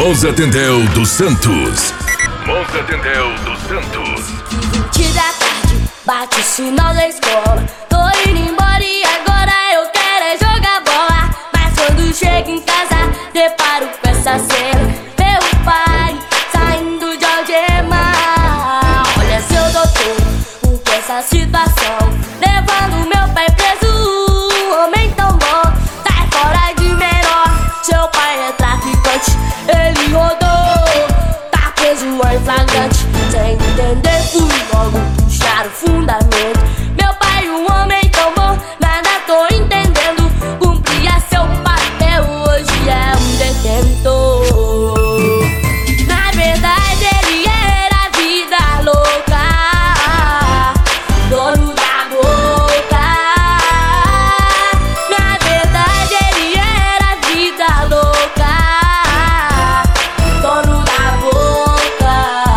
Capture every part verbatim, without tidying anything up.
Moza Tendel dos Santos. Moza Tendel dos Santos. vinte da tarde, bate o sinal da escola. Tô indo embora e agora eu quero é jogar bola. Mas quando chego em casa, deparo com essa cena. Meu pai saindo de algema. Olha, seu doutor, o que é essa situação? Levando meu pai preso, homem tão bom. Sai fora de menor, seu pai é traficante. Ele rodou, tá preso em flagrante. Sem entender, fui logo puxar o fundamento. Meu pai, um homem tão bom, nada tô entendendo. Cumpria seu papel, hoje é um detentor. Na verdade ele era vida louca, dono da boca. Na verdade ele era vida louca, dono da boca.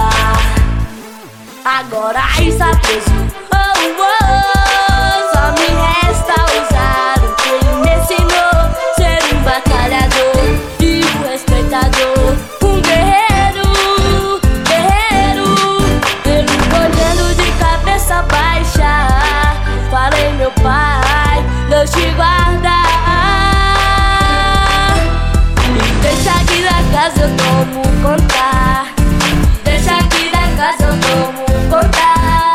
Agora está preso, oh, oh, só me resta usar o que ele me ensinou. Ser um batalhador e um respeitador, um guerreiro, guerreiro. Ele olhando de cabeça baixa, falei, meu pai, Deus te guarda. E deixa aqui da casa eu tomo conta, deixa aqui da casa eu tomo conta.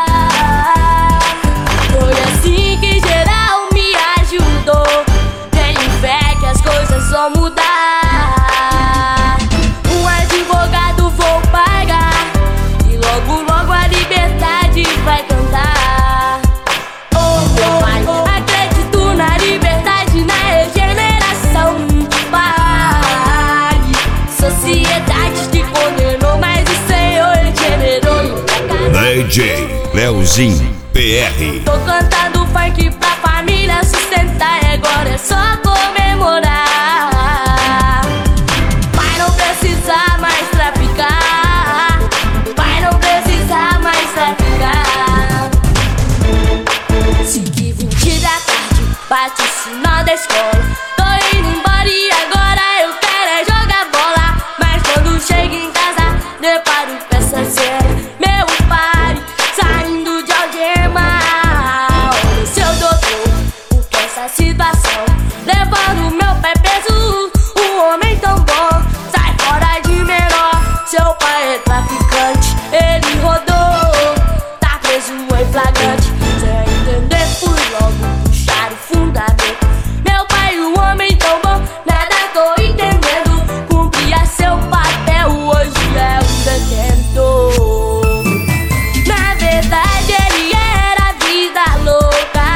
Foi assim que geral me ajudou. Tenho fé que as coisas vão mudar. Um advogado vou pagar e logo logo a liberdade vai cantar. Oh, meu pai, acredito na liberdade, na regeneração. Pai, sociedade te condenou, mas o Senhor regenerou. D J Leozinho P R. Tô cantando funk pra família sustentar, e agora é só comemorar. Pai, não precisa mais traficar, pai, não precisa mais traficar. cinco e vinte da tarde, bate o sinal da escola. Tô indo embora e agora eu quero é jogar bola. Mas quando chego em casa, deparo com essa cena. Meu pai saindo de algema. Olha, seu doutor, o que é essa situação? Levando meu pai preso, um homem tão bom. Sai fora de menor, seu pai é traficante. Ele rodou, tá preso em flagrante. Sem entender, fui logo puxar o fundamento. Meu pai, um homem tão bom, nada tô entendendo. Cumpria seu papel, hoje é um detentor. Na verdade ele era vida louca,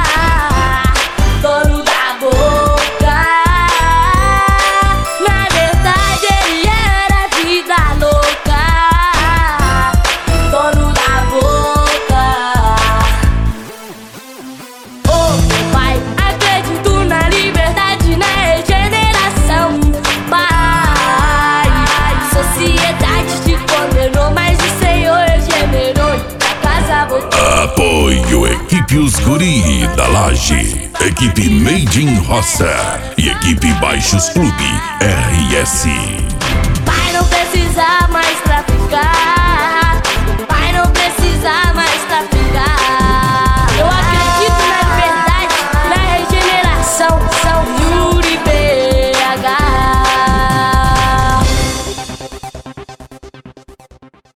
dono da boca. Na verdade ele era vida louca, dono da boca. Oh, meu pai, acredito na liberdade, na regeneração. Pai, sociedade te condenou, mas o Senhor regenerou e pra casa voltou. Apoio Equipe Os Guri da Laje, Equipe Made in Roça e Equipe Baixos Clube R S.